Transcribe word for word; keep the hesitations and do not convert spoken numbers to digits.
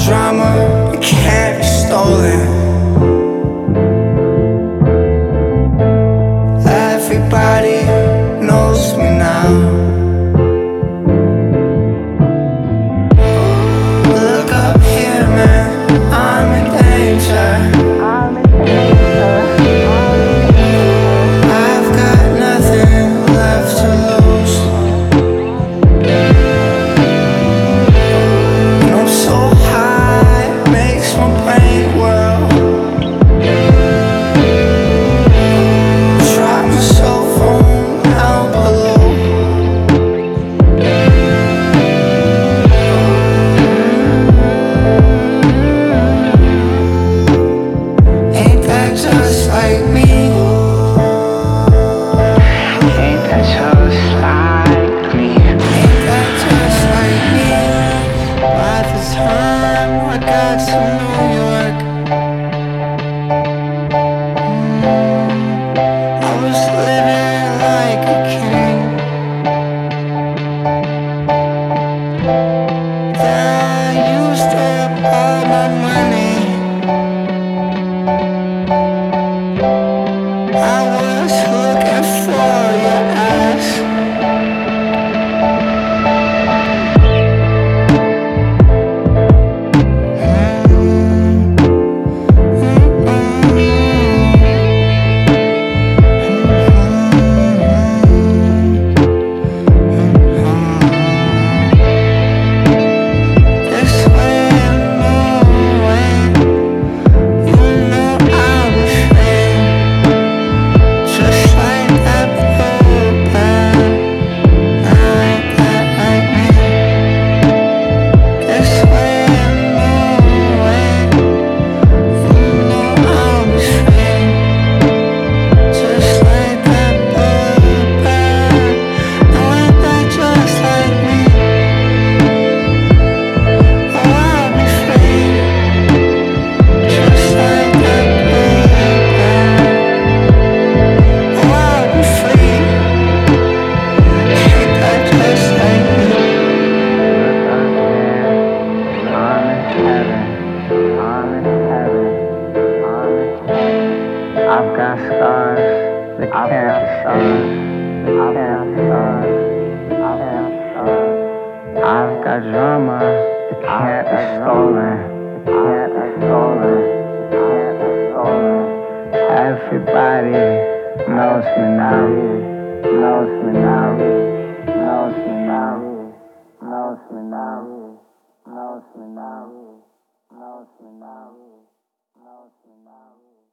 drama, it can't be stolen. Everybody knows me now. Look up here, man, I'm in danger. I've got nothing left to lose, and I'm so high, it makes my brain whirl. Drop my cell phone down below. Ain't that just like me? Ain't that just like me? Ain't that just like me? By the time I got to New York, I was living like a king. Then I used up all my money. I was looking for your ass. This way and no way, you know I was free, just like that blue band. Like that, like me. This way and no way, you know I was free, just like that blue band. Like that, just like me. Oh, I'll be free, just like that blue band. Oh, I'll be free, ain't that just like me? I'm in heaven, I'm in heaven, I'm in heaven. I've got scars that can't be seen. I've got scars, I've got scars. I've got drama that can't be stolen. Can't be stolen. Can't be stolen. Everybody knows me now. Knows me now. Knows me now. Knows me now. Knows me now. Knows me now. Knows me now.